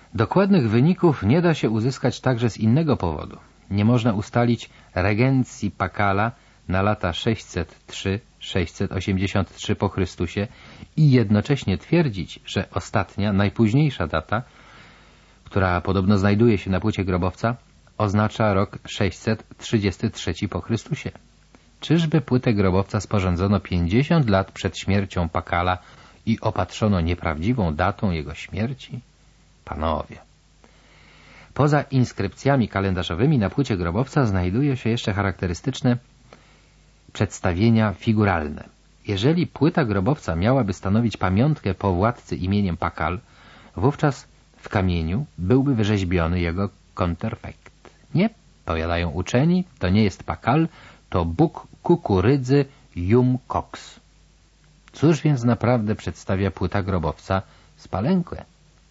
Dokładnych wyników nie da się uzyskać także z innego powodu. Nie można ustalić regencji Pakala na lata 603-683 po Chrystusie i jednocześnie twierdzić, że ostatnia, najpóźniejsza data, która podobno znajduje się na płycie grobowca, oznacza rok 633 po Chrystusie. Czyżby płytę grobowca sporządzono 50 lat przed śmiercią Pakala i opatrzono nieprawdziwą datą jego śmierci? Panowie! Poza inskrypcjami kalendarzowymi na płycie grobowca znajduje się jeszcze charakterystyczne przedstawienia figuralne. Jeżeli płyta grobowca miałaby stanowić pamiątkę po władcy imieniem Pakal, wówczas w kamieniu byłby wyrzeźbiony jego konterfekt. Nie, powiadają uczeni, to nie jest Pakal, to Bóg kukurydzy Yum Cox. Cóż więc naprawdę przedstawia płyta grobowca z Palenque?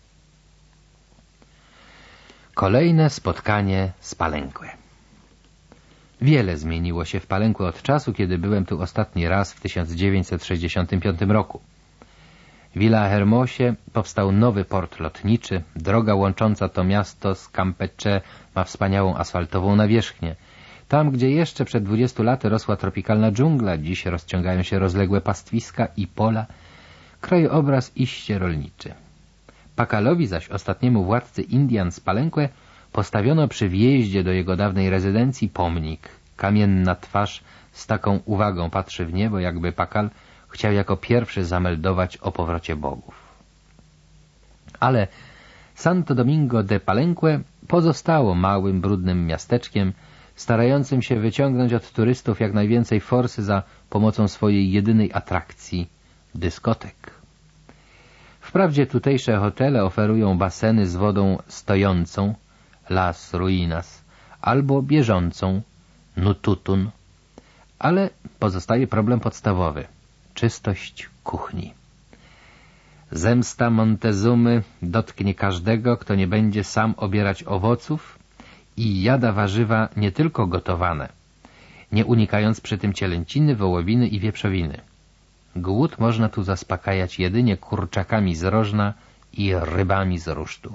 Kolejne spotkanie z Palenque. Wiele zmieniło się w Palenque od czasu, kiedy byłem tu ostatni raz w 1965 roku. W Villahermosie powstał nowy port lotniczy, droga łącząca to miasto z Campeche ma wspaniałą asfaltową nawierzchnię. Tam, gdzie jeszcze przed 20 laty rosła tropikalna dżungla, dziś rozciągają się rozległe pastwiska i pola. Krajobraz iście rolniczy. Pakalowi zaś, ostatniemu władcy Indian z Palenque, postawiono przy wjeździe do jego dawnej rezydencji pomnik. Kamienna twarz z taką uwagą patrzy w niebo, jakby Pakal chciał jako pierwszy zameldować o powrocie bogów. Ale Santo Domingo de Palenque pozostało małym, brudnym miasteczkiem, starającym się wyciągnąć od turystów jak najwięcej forsy za pomocą swojej jedynej atrakcji — dyskotek. Wprawdzie tutejsze hotele oferują baseny z wodą stojącą — Las Ruinas, albo bieżącą — Nututun, ale pozostaje problem podstawowy — czystość kuchni. Zemsta Montezumy dotknie każdego, kto nie będzie sam obierać owoców i jada warzywa nie tylko gotowane, nie unikając przy tym cielęciny, wołowiny i wieprzowiny. Głód można tu zaspokajać jedynie kurczakami z rożna i rybami z rusztu.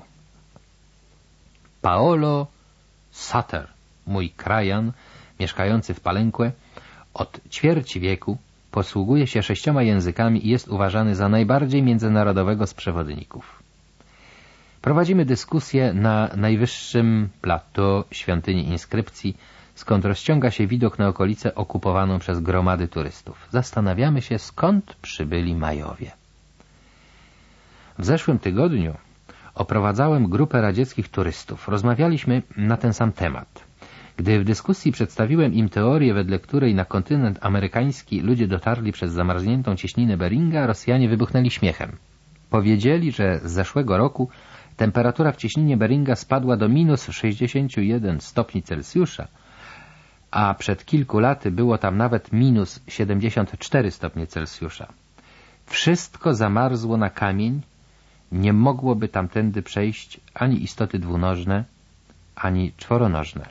Paolo Sutter, mój krajan, mieszkający w Palenque, od ćwierci wieku posługuje się 6 językami i jest uważany za najbardziej międzynarodowego z przewodników. Prowadzimy dyskusję na najwyższym plateau świątyni inskrypcji, skąd rozciąga się widok na okolicę okupowaną przez gromady turystów. Zastanawiamy się, skąd przybyli Majowie. W zeszłym tygodniu oprowadzałem grupę radzieckich turystów. Rozmawialiśmy na ten sam temat. Gdy w dyskusji przedstawiłem im teorię, wedle której na kontynent amerykański ludzie dotarli przez zamarzniętą cieśninę Beringa, Rosjanie wybuchnęli śmiechem. Powiedzieli, że z zeszłego roku temperatura w cieśninie Beringa spadła do minus 61 stopni Celsjusza, a przed kilku laty było tam nawet minus 74 stopnie Celsjusza. Wszystko zamarzło na kamień, nie mogłoby tamtędy przejść ani istoty dwunożne, ani czworonożne.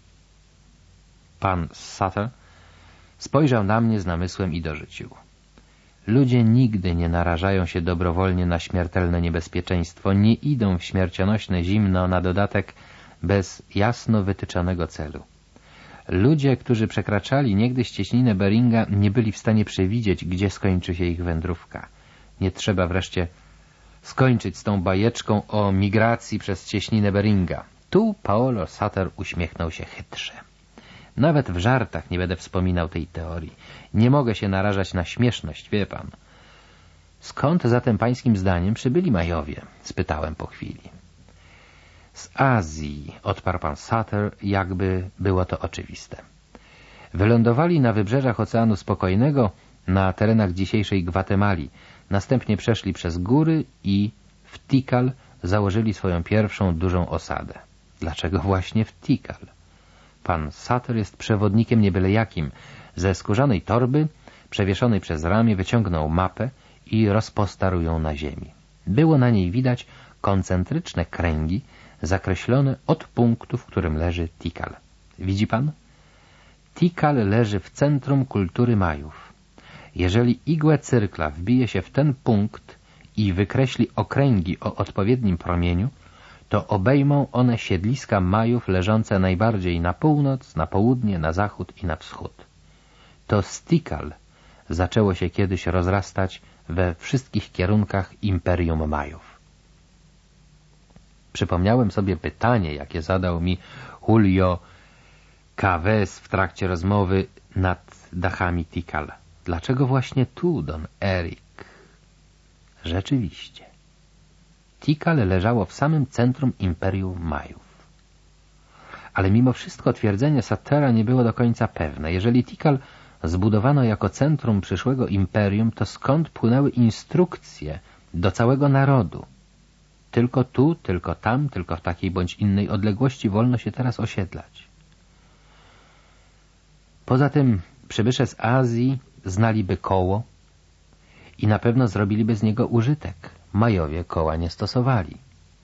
Pan Sutter spojrzał na mnie z namysłem i dorzucił: ludzie nigdy nie narażają się dobrowolnie na śmiertelne niebezpieczeństwo, nie idą w śmiercionośne zimno, na dodatek bez jasno wytyczonego celu. Ludzie, którzy przekraczali niegdyś cieśninę Beringa, nie byli w stanie przewidzieć, gdzie skończy się ich wędrówka. Nie trzeba wreszcie skończyć z tą bajeczką o migracji przez cieśninę Beringa. Tu Paolo Sutter uśmiechnął się chytrze. Nawet w żartach nie będę wspominał tej teorii. Nie mogę się narażać na śmieszność, wie pan. Skąd zatem pańskim zdaniem przybyli Majowie? Spytałem po chwili. Z Azji, odparł pan Sutter, jakby było to oczywiste. Wylądowali na wybrzeżach Oceanu Spokojnego, na terenach dzisiejszej Gwatemali. Następnie przeszli przez góry i w Tikal założyli swoją pierwszą dużą osadę. Dlaczego właśnie w Tikal? Pan Sutter jest przewodnikiem nie byle jakim. Ze skórzanej torby, przewieszonej przez ramię, wyciągnął mapę i rozpostarł ją na ziemi. Było na niej widać koncentryczne kręgi, zakreślone od punktu, w którym leży Tikal. Widzi pan? Tikal leży w centrum kultury Majów. Jeżeli igłę cyrkla wbije się w ten punkt i wykreśli okręgi o odpowiednim promieniu, to obejmą one siedliska Majów leżące najbardziej na północ, na południe, na zachód i na wschód. To z Tikal zaczęło się kiedyś rozrastać we wszystkich kierunkach imperium Majów. Przypomniałem sobie pytanie, jakie zadał mi Julio Cavez w trakcie rozmowy nad dachami Tikal. Dlaczego właśnie tu, Don Erik? Rzeczywiście. Tikal leżało w samym centrum imperium Majów. Ale mimo wszystko twierdzenie Suttera nie było do końca pewne. Jeżeli Tikal zbudowano jako centrum przyszłego imperium, to skąd płynęły instrukcje do całego narodu? Tylko tu, tylko tam, tylko w takiej bądź innej odległości wolno się teraz osiedlać. Poza tym przybysze z Azji znaliby koło i na pewno zrobiliby z niego użytek. Majowie koła nie stosowali.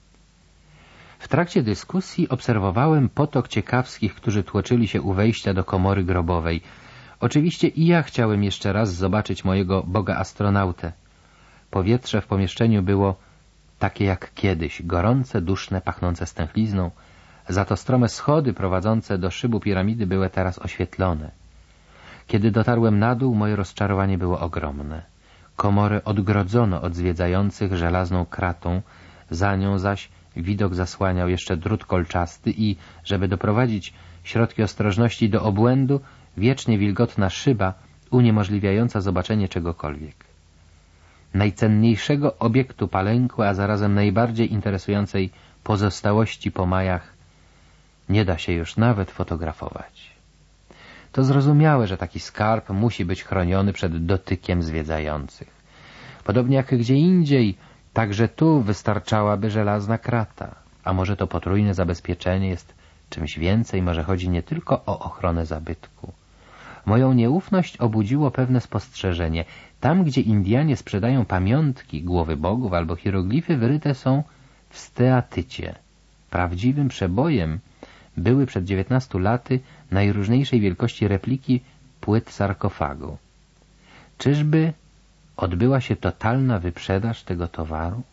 W trakcie dyskusji obserwowałem potok ciekawskich, którzy tłoczyli się u wejścia do komory grobowej. Oczywiście i ja chciałem jeszcze raz zobaczyć mojego Boga astronautę. Powietrze w pomieszczeniu było takie jak kiedyś, gorące, duszne, pachnące stęchlizną. Za to strome schody prowadzące do szybu piramidy były teraz oświetlone. Kiedy dotarłem na dół, moje rozczarowanie było ogromne. Komorę odgrodzono od zwiedzających żelazną kratą, za nią zaś widok zasłaniał jeszcze drut kolczasty i, żeby doprowadzić środki ostrożności do obłędu, wiecznie wilgotna szyba uniemożliwiająca zobaczenie czegokolwiek. Najcenniejszego obiektu Palenque, a zarazem najbardziej interesującej pozostałości po Majach, nie da się już nawet fotografować. To zrozumiałe, że taki skarb musi być chroniony przed dotykiem zwiedzających. Podobnie jak gdzie indziej, także tu wystarczałaby żelazna krata. A może to potrójne zabezpieczenie jest czymś więcej, może chodzi nie tylko o ochronę zabytku. Moją nieufność obudziło pewne spostrzeżenie. Tam, gdzie Indianie sprzedają pamiątki, głowy bogów albo hieroglify, wyryte są w steatycie. Prawdziwym przebojem były przed 19 laty najróżniejszej wielkości repliki płyt sarkofagu. Czyżby odbyła się totalna wyprzedaż tego towaru?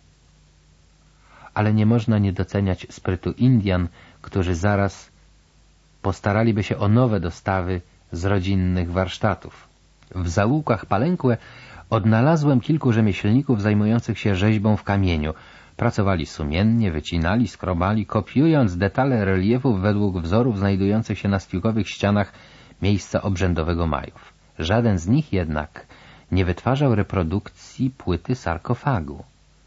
Ale nie można nie doceniać sprytu Indian, którzy zaraz postaraliby się o nowe dostawy z rodzinnych warsztatów. W zaułkach Palenque odnalazłem kilku rzemieślników zajmujących się rzeźbą w kamieniu. Pracowali sumiennie, wycinali, skrobali, kopiując detale reliefów według wzorów znajdujących się na stiukowych ścianach miejsca obrzędowego Majów. Żaden z nich jednak nie wytwarzał reprodukcji płyty sarkofagu.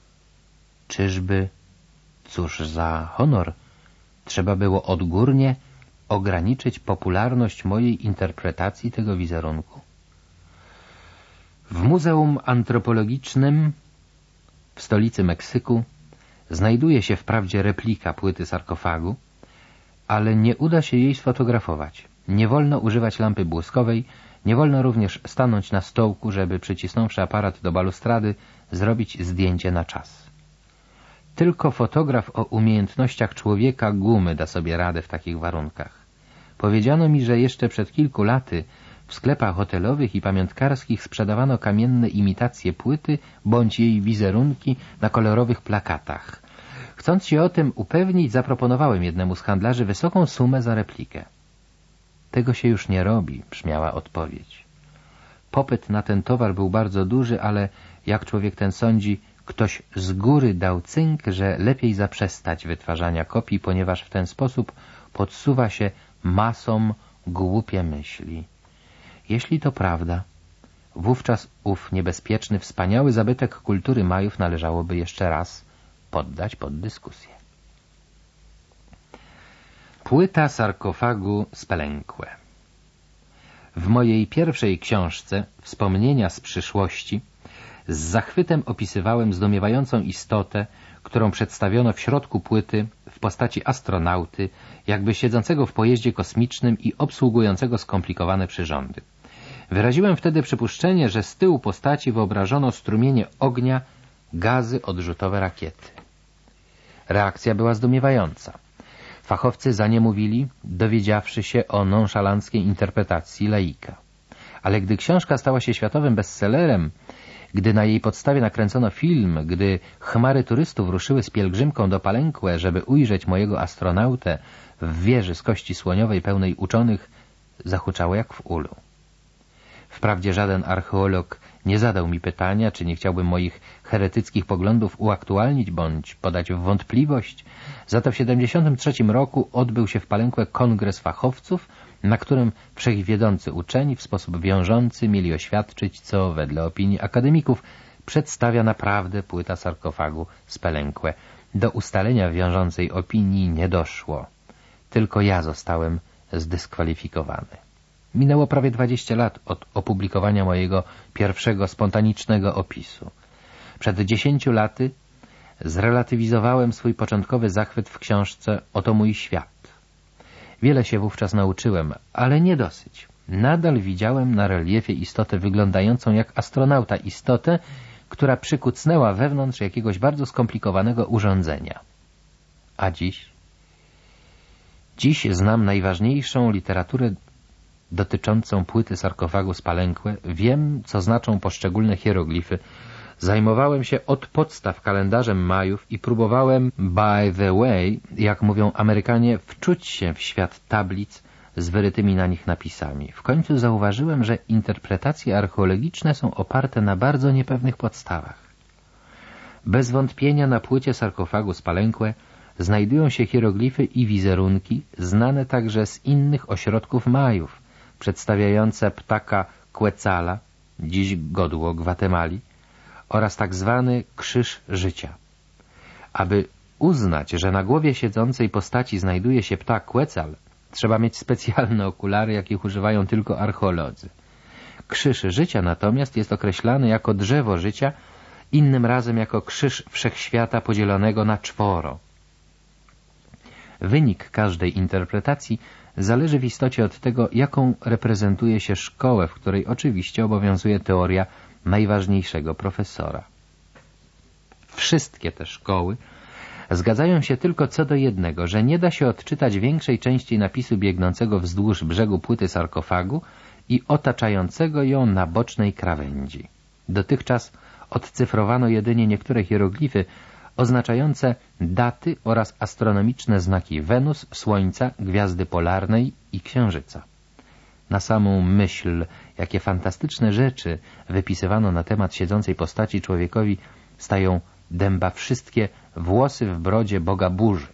Czyżby, cóż za honor, trzeba było odgórnie ograniczyć popularność mojej interpretacji tego wizerunku? W Muzeum Antropologicznym w stolicy Meksyku znajduje się wprawdzie replika płyty sarkofagu, ale nie uda się jej sfotografować. Nie wolno używać lampy błyskowej, nie wolno również stanąć na stołku, żeby przycisnąwszy aparat do balustrady zrobić zdjęcie na czas. Tylko fotograf o umiejętnościach człowieka gumy da sobie radę w takich warunkach. Powiedziano mi, że jeszcze przed kilku laty w sklepach hotelowych i pamiątkarskich sprzedawano kamienne imitacje płyty bądź jej wizerunki na kolorowych plakatach. Chcąc się o tym upewnić, zaproponowałem jednemu z handlarzy wysoką sumę za replikę. Tego się już nie robi, brzmiała odpowiedź. Popyt na ten towar był bardzo duży, ale, jak człowiek ten sądzi, ktoś z góry dał cynk, że lepiej zaprzestać wytwarzania kopii, ponieważ w ten sposób podsuwa się masom głupie myśli. Jeśli to prawda, wówczas ów niebezpieczny, wspaniały zabytek kultury Majów należałoby jeszcze raz poddać pod dyskusję. Płyta sarkofagu z Palenque. W mojej pierwszej książce Wspomnienia z przyszłości z zachwytem opisywałem zdumiewającą istotę, którą przedstawiono w środku płyty w postaci astronauty, jakby siedzącego w pojeździe kosmicznym i obsługującego skomplikowane przyrządy. Wyraziłem wtedy przypuszczenie, że z tyłu postaci wyobrażono strumienie ognia, gazy, odrzutowe rakiety. Reakcja była zdumiewająca. Fachowcy zaniemówili, dowiedziawszy się o nonszalanckiej interpretacji laika. Ale gdy książka stała się światowym bestsellerem, Gdy na jej podstawie nakręcono film, gdy chmary turystów ruszyły z pielgrzymką do Palenque, żeby ujrzeć mojego astronautę w wieży z kości słoniowej pełnej uczonych, zahuczało jak w ulu. Wprawdzie żaden archeolog nie zadał mi pytania, czy nie chciałbym moich heretyckich poglądów uaktualnić bądź podać w wątpliwość. Za to w 1973 roku odbył się w Palenque kongres fachowców, na którym wszechwiedzący uczeni w sposób wiążący mieli oświadczyć, co wedle opinii akademików przedstawia naprawdę płyta sarkofagu z Palenque. Do ustalenia wiążącej opinii nie doszło. Tylko ja zostałem zdyskwalifikowany. Minęło prawie 20 lat od opublikowania mojego pierwszego spontanicznego opisu. Przed 10 laty zrelatywizowałem swój początkowy zachwyt w książce Oto mój świat. Wiele się wówczas nauczyłem, ale nie dosyć. Nadal widziałem na reliefie istotę wyglądającą jak astronauta, istotę, która przykucnęła wewnątrz jakiegoś bardzo skomplikowanego urządzenia. A dziś? Dziś znam najważniejszą literaturę dotyczącą płyty sarkofagu z Palenque, wiem, co znaczą poszczególne hieroglify. Zajmowałem się od podstaw kalendarzem Majów i próbowałem, by the way, jak mówią Amerykanie, wczuć się w świat tablic z wyrytymi na nich napisami. W końcu zauważyłem, że interpretacje archeologiczne są oparte na bardzo niepewnych podstawach. Bez wątpienia na płycie sarkofagu z Palenque znajdują się hieroglify i wizerunki znane także z innych ośrodków Majów, przedstawiające ptaka Quetzala, dziś godło Gwatemali, oraz tak zwany krzyż życia. Aby uznać, że na głowie siedzącej postaci znajduje się ptak Quetzal, trzeba mieć specjalne okulary, jakich używają tylko archeolodzy. Krzyż życia natomiast jest określany jako drzewo życia, innym razem jako krzyż wszechświata podzielonego na czworo. Wynik każdej interpretacji zależy w istocie od tego, jaką reprezentuje się szkołę, w której oczywiście obowiązuje teoria najważniejszego profesora. Wszystkie te szkoły zgadzają się tylko co do jednego, że nie da się odczytać większej części napisu biegnącego wzdłuż brzegu płyty sarkofagu i otaczającego ją na bocznej krawędzi. Dotychczas odcyfrowano jedynie niektóre hieroglify oznaczające daty oraz astronomiczne znaki Wenus, Słońca, Gwiazdy Polarnej i Księżyca. Na samą myśl, jakie fantastyczne rzeczy wypisywano na temat siedzącej postaci człowiekowi, stają dęba wszystkie włosy w brodzie Boga burzy.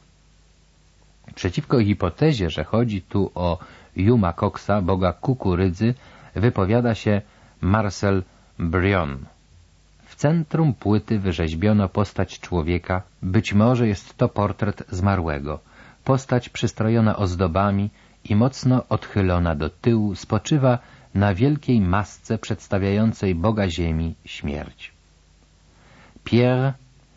Przeciwko hipotezie, że chodzi tu o Yuma Coxa, Boga kukurydzy, wypowiada się Marcel Brion. W centrum płyty wyrzeźbiono postać człowieka, być może jest to portret zmarłego. Postać przystrojona ozdobami i mocno odchylona do tyłu spoczywa na wielkiej masce przedstawiającej Boga Ziemi śmierć. Pierre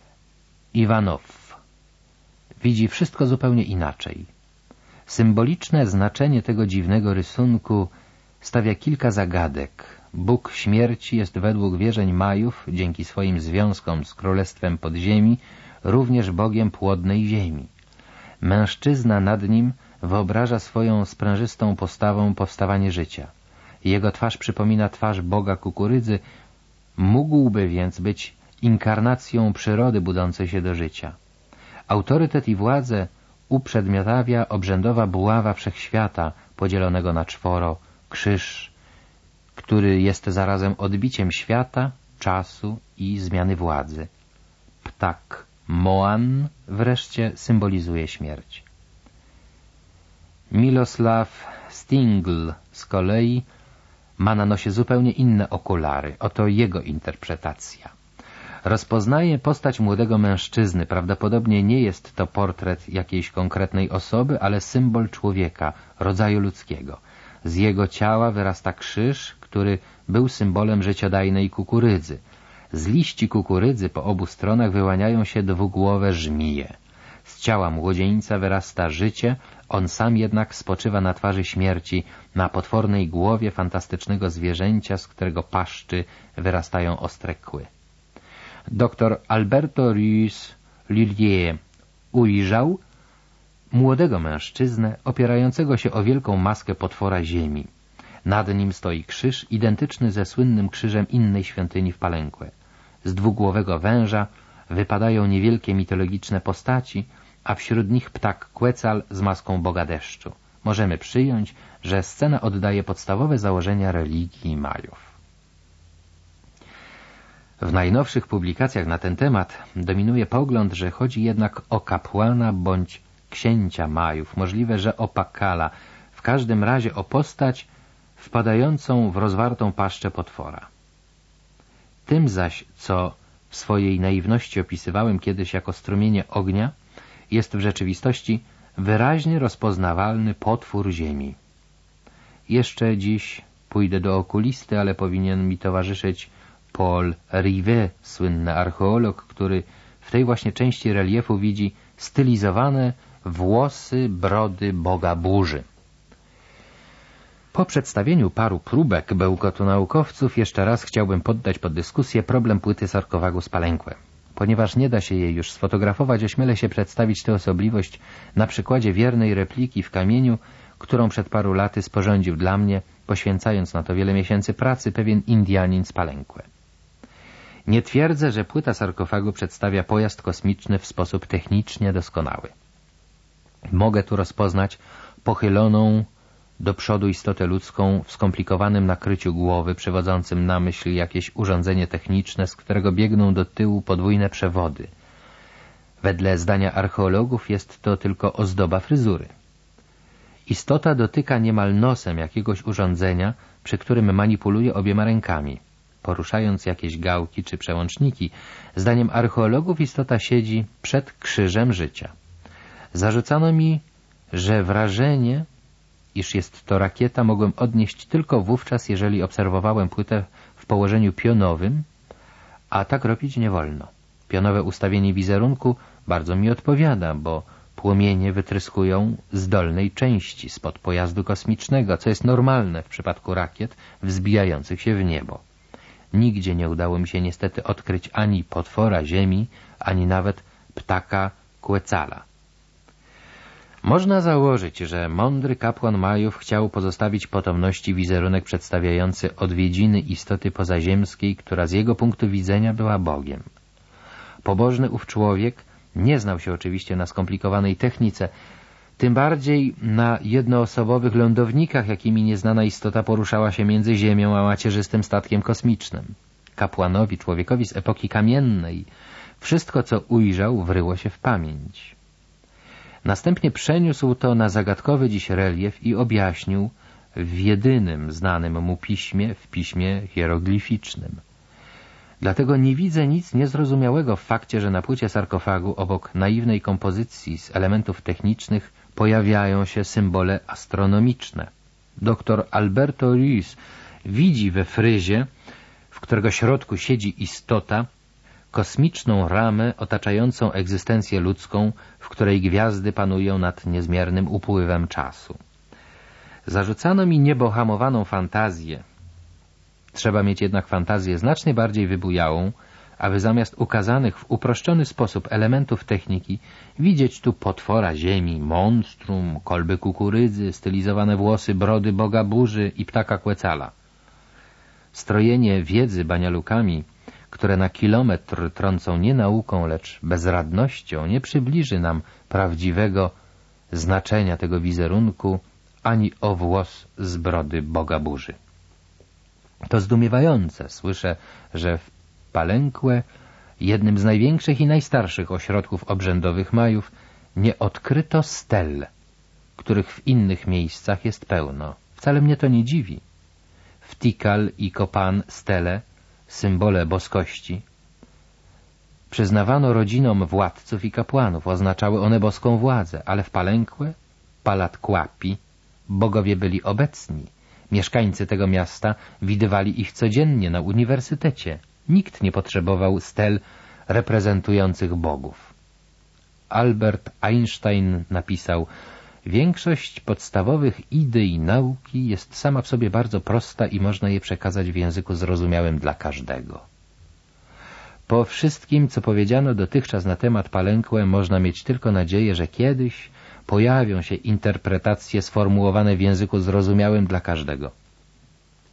Iwanow widzi wszystko zupełnie inaczej. Symboliczne znaczenie tego dziwnego rysunku stawia kilka zagadek. Bóg śmierci jest według wierzeń Majów, dzięki swoim związkom z Królestwem Podziemi, również Bogiem płodnej ziemi. Mężczyzna nad nim wyobraża swoją sprężystą postawą powstawanie życia. Jego twarz przypomina twarz Boga kukurydzy, mógłby więc być inkarnacją przyrody budzącej się do życia. Autorytet i władzę uprzedmiotawia obrzędowa buława wszechświata, podzielonego na czworo, krzyż, który jest zarazem odbiciem świata, czasu i zmiany władzy. Ptak Moan wreszcie symbolizuje śmierć. Milosław Stingl z kolei ma na nosie zupełnie inne okulary. Oto jego interpretacja. Rozpoznaje postać młodego mężczyzny. Prawdopodobnie nie jest to portret jakiejś konkretnej osoby, ale symbol człowieka, rodzaju ludzkiego. Z jego ciała wyrasta krzyż, który był symbolem życiodajnej kukurydzy. Z liści kukurydzy po obu stronach wyłaniają się dwugłowe żmije. Z ciała młodzieńca wyrasta życie, on sam jednak spoczywa na twarzy śmierci, na potwornej głowie fantastycznego zwierzęcia, z którego paszczy wyrastają ostre kły. Dr Alberto Ruiz Lullier ujrzał młodego mężczyznę opierającego się o wielką maskę potwora ziemi. Nad nim stoi krzyż, identyczny ze słynnym krzyżem innej świątyni w Palenque. Z dwugłowego węża wypadają niewielkie mitologiczne postaci, a wśród nich ptak Quetzal z maską Boga Deszczu. Możemy przyjąć, że scena oddaje podstawowe założenia religii Majów. W najnowszych publikacjach na ten temat dominuje pogląd, że chodzi jednak o kapłana bądź księcia Majów, możliwe, że o Pakala, w każdym razie o postać wpadającą w rozwartą paszczę potwora. Tym zaś, co w swojej naiwności opisywałem kiedyś jako strumienie ognia, jest w rzeczywistości wyraźnie rozpoznawalny potwór ziemi. Jeszcze dziś pójdę do okulisty, ale powinien mi towarzyszyć Paul Rivet, słynny archeolog, który w tej właśnie części reliefu widzi stylizowane włosy, brody Boga Burzy. Po przedstawieniu paru próbek bełkotu naukowców jeszcze raz chciałbym poddać pod dyskusję problem płyty sarkofagu z Palenque. Ponieważ nie da się jej już sfotografować, ośmielę się przedstawić tę osobliwość na przykładzie wiernej repliki w kamieniu, którą przed paru laty sporządził dla mnie, poświęcając na to wiele miesięcy pracy, pewien Indianin z Palenque. Nie twierdzę, że płyta sarkofagu przedstawia pojazd kosmiczny w sposób technicznie doskonały. Mogę tu rozpoznać pochyloną do przodu istotę ludzką w skomplikowanym nakryciu głowy, przewodzącym na myśl jakieś urządzenie techniczne, z którego biegną do tyłu podwójne przewody. Wedle zdania archeologów jest to tylko ozdoba fryzury. Istota dotyka niemal nosem jakiegoś urządzenia, przy którym manipuluje obiema rękami, poruszając jakieś gałki czy przełączniki. Zdaniem archeologów istota siedzi przed krzyżem życia. Zarzucano mi, że wrażenie, iż jest to rakieta, mogłem odnieść tylko wówczas, jeżeli obserwowałem płytę w położeniu pionowym, a tak robić nie wolno. Pionowe ustawienie wizerunku bardzo mi odpowiada, bo płomienie wytryskują z dolnej części, spod pojazdu kosmicznego, co jest normalne w przypadku rakiet wzbijających się w niebo. Nigdzie nie udało mi się niestety odkryć ani potwora ziemi, ani nawet ptaka Quetzala. Można założyć, że mądry kapłan Majów chciał pozostawić potomności wizerunek przedstawiający odwiedziny istoty pozaziemskiej, która z jego punktu widzenia była Bogiem. Pobożny ów człowiek nie znał się oczywiście na skomplikowanej technice, tym bardziej na jednoosobowych lądownikach, jakimi nieznana istota poruszała się między Ziemią a macierzystym statkiem kosmicznym. Kapłanowi, człowiekowi z epoki kamiennej, wszystko co ujrzał wryło się w pamięć. Następnie przeniósł to na zagadkowy dziś relief i objaśnił w jedynym znanym mu piśmie, w piśmie hieroglificznym. Dlatego nie widzę nic niezrozumiałego w fakcie, że na płycie sarkofagu obok naiwnej kompozycji z elementów technicznych pojawiają się symbole astronomiczne. Dr Alberto Ruiz widzi we fryzie, w którego środku siedzi istota, kosmiczną ramę otaczającą egzystencję ludzką, w której gwiazdy panują nad niezmiernym upływem czasu. Zarzucano mi niebohamowaną fantazję. Trzeba mieć jednak fantazję znacznie bardziej wybujałą, aby zamiast ukazanych w uproszczony sposób elementów techniki widzieć tu potwora ziemi, monstrum, kolby kukurydzy, stylizowane włosy, brody Boga Burzy i ptaka Quetzala. Strojenie wiedzy banialukami, które na kilometr trącą nie nauką, lecz bezradnością, nie przybliży nam prawdziwego znaczenia tego wizerunku ani o włos z brody Boga Burzy. To zdumiewające. Słyszę, że w Palenque, jednym z największych i najstarszych ośrodków obrzędowych Majów, nie odkryto stel, których w innych miejscach jest pełno. Wcale mnie to nie dziwi. W Tikal i Copan stele, symbole boskości, przyznawano rodzinom władców i kapłanów, oznaczały one boską władzę, ale w Palenque, Palatquapi, bogowie byli obecni. Mieszkańcy tego miasta widywali ich codziennie na uniwersytecie. Nikt nie potrzebował stel reprezentujących bogów. Albert Einstein napisał: większość podstawowych idei nauki jest sama w sobie bardzo prosta i można je przekazać w języku zrozumiałym dla każdego. Po wszystkim, co powiedziano dotychczas na temat Palenque, można mieć tylko nadzieję, że kiedyś pojawią się interpretacje sformułowane w języku zrozumiałym dla każdego.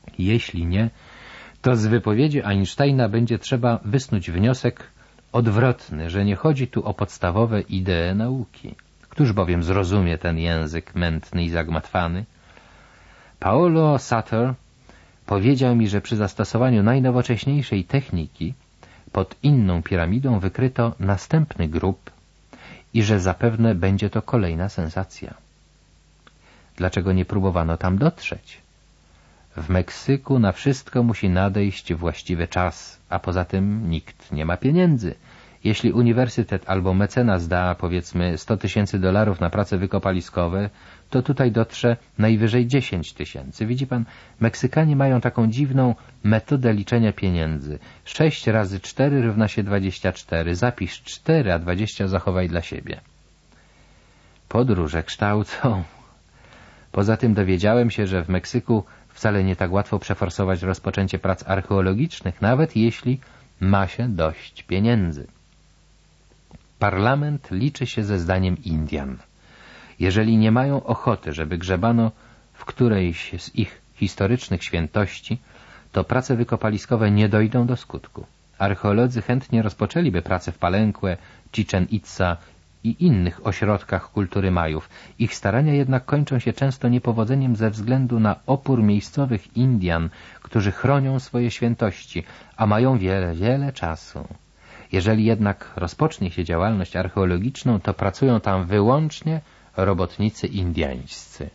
Jeśli nie, to z wypowiedzi Einsteina będzie trzeba wysnuć wniosek odwrotny, że nie chodzi tu o podstawowe idee nauki. Któż bowiem zrozumie ten język mętny i zagmatwany? Paolo Suter powiedział mi, że przy zastosowaniu najnowocześniejszej techniki pod inną piramidą wykryto następny grób i że zapewne będzie to kolejna sensacja. Dlaczego nie próbowano tam dotrzeć? W Meksyku na wszystko musi nadejść właściwy czas, a poza tym nikt nie ma pieniędzy. Jeśli uniwersytet albo mecenas da, powiedzmy, $100,000 na prace wykopaliskowe, to tutaj dotrze najwyżej 10,000. Widzi pan, Meksykanie mają taką dziwną metodę liczenia pieniędzy. 6 razy 4 równa się 24. Zapisz 4, a 20 zachowaj dla siebie. Podróże kształcą. Poza tym dowiedziałem się, że w Meksyku wcale nie tak łatwo przeforsować rozpoczęcie prac archeologicznych, nawet jeśli ma się dość pieniędzy. Parlament liczy się ze zdaniem Indian. Jeżeli nie mają ochoty, żeby grzebano w którejś z ich historycznych świętości, to prace wykopaliskowe nie dojdą do skutku. Archeolodzy chętnie rozpoczęliby pracę w Palenque, Chichen Itza i innych ośrodkach kultury Majów. Ich starania jednak kończą się często niepowodzeniem ze względu na opór miejscowych Indian, którzy chronią swoje świętości, a mają wiele czasu. Jeżeli jednak rozpocznie się działalność archeologiczną, to pracują tam wyłącznie robotnicy indiańscy.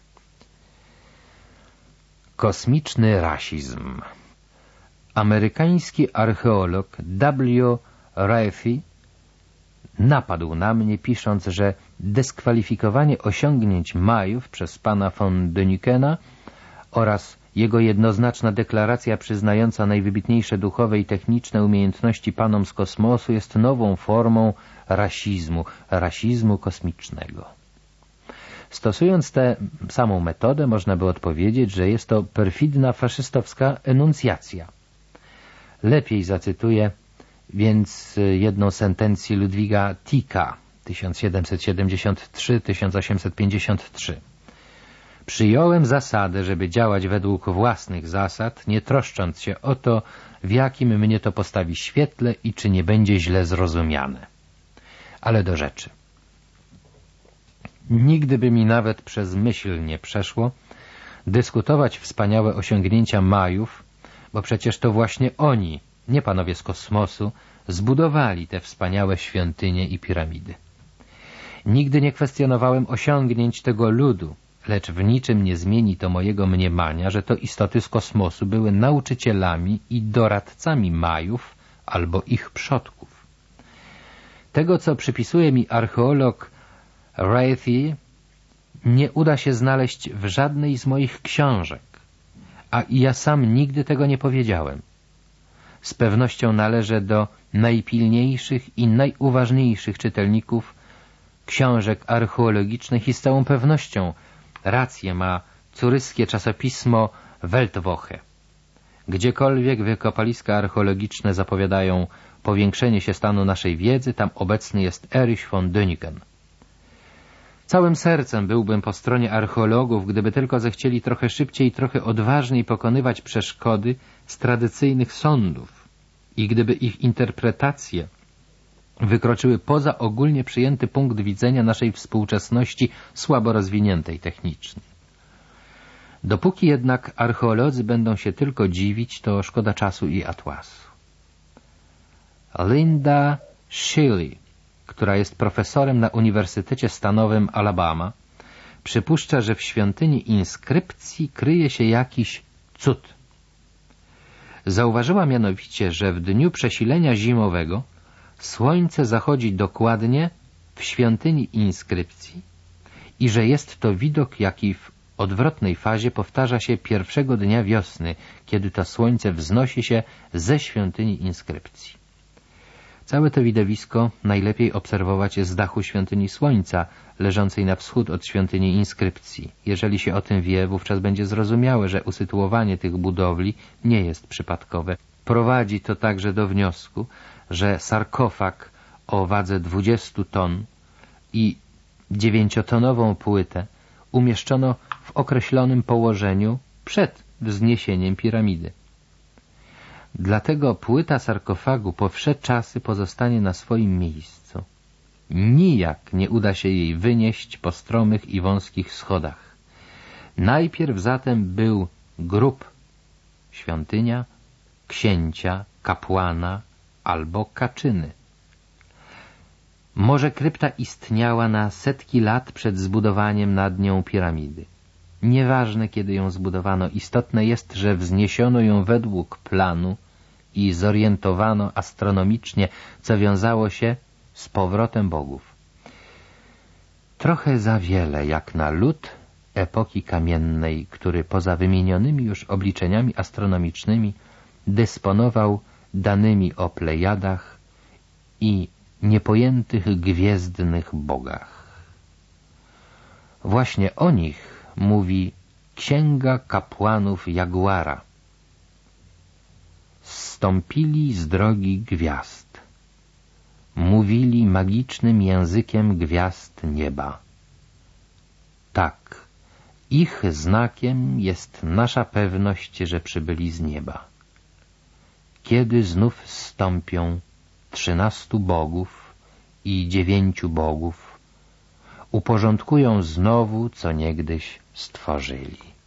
Kosmiczny rasizm. Amerykański archeolog W. Raethy napadł na mnie, pisząc, że dyskwalifikowanie osiągnięć Majów przez pana von Dänikena oraz jego jednoznaczna deklaracja przyznająca najwybitniejsze duchowe i techniczne umiejętności panom z kosmosu jest nową formą rasizmu kosmicznego. Stosując tę samą metodę, można by odpowiedzieć, że jest to perfidna faszystowska enuncjacja. Lepiej zacytuję więc jedną sentencję Ludwiga Ticka 1773-1853. Przyjąłem zasadę, żeby działać według własnych zasad, nie troszcząc się o to, w jakim mnie to postawi świetle i czy nie będzie źle zrozumiane. Ale do rzeczy. Nigdy by mi nawet przez myśl nie przeszło dyskutować wspaniałe osiągnięcia Majów, bo przecież to właśnie oni, nie panowie z kosmosu, zbudowali te wspaniałe świątynie i piramidy. Nigdy nie kwestionowałem osiągnięć tego ludu, lecz w niczym nie zmieni to mojego mniemania, że to istoty z kosmosu były nauczycielami i doradcami Majów albo ich przodków. Tego, co przypisuje mi archeolog Raethy, nie uda się znaleźć w żadnej z moich książek, a i ja sam nigdy tego nie powiedziałem. Z pewnością należę do najpilniejszych i najuważniejszych czytelników książek archeologicznych i z całą pewnością rację ma curyskie czasopismo Weltwoche. Gdziekolwiek wykopaliska archeologiczne zapowiadają powiększenie się stanu naszej wiedzy, tam obecny jest Erich von Däniken. Całym sercem byłbym po stronie archeologów, gdyby tylko zechcieli trochę szybciej i trochę odważniej pokonywać przeszkody z tradycyjnych sądów i gdyby ich interpretacje wykroczyły poza ogólnie przyjęty punkt widzenia naszej współczesności słabo rozwiniętej technicznie. Dopóki jednak archeolodzy będą się tylko dziwić, to szkoda czasu i atłasu. Linda Shelley, która jest profesorem na Uniwersytecie Stanowym Alabama, przypuszcza, że w świątyni inskrypcji kryje się jakiś cud. Zauważyła mianowicie, że w dniu przesilenia zimowego słońce zachodzi dokładnie w świątyni inskrypcji i że jest to widok, jaki w odwrotnej fazie powtarza się pierwszego dnia wiosny, kiedy to słońce wznosi się ze świątyni inskrypcji. Całe to widowisko najlepiej obserwować z dachu świątyni Słońca, leżącej na wschód od świątyni inskrypcji. Jeżeli się o tym wie, wówczas będzie zrozumiałe, że usytuowanie tych budowli nie jest przypadkowe. Prowadzi to także do wniosku, że sarkofag o wadze 20 ton i 9-tonową płytę umieszczono w określonym położeniu przed wzniesieniem piramidy. Dlatego płyta sarkofagu po wsze czasy pozostanie na swoim miejscu. Nijak nie uda się jej wynieść po stromych i wąskich schodach. Najpierw zatem był grób, świątynia, księcia, kapłana albo kaczyny. Może krypta istniała na setki lat przed zbudowaniem nad nią piramidy. Nieważne, kiedy ją zbudowano, istotne jest, że wzniesiono ją według planu i zorientowano astronomicznie, co wiązało się z powrotem bogów. Trochę za wiele jak na lud epoki kamiennej, który poza wymienionymi już obliczeniami astronomicznymi dysponował danymi o Plejadach i niepojętych gwiezdnych bogach. Właśnie o nich mówi Księga Kapłanów Jaguara. Zstąpili z drogi gwiazd. Mówili magicznym językiem gwiazd nieba. Tak, ich znakiem jest nasza pewność, że przybyli z nieba. Kiedy znów zstąpią 13 bogów i 9 bogów, uporządkują znowu, co niegdyś stworzyli.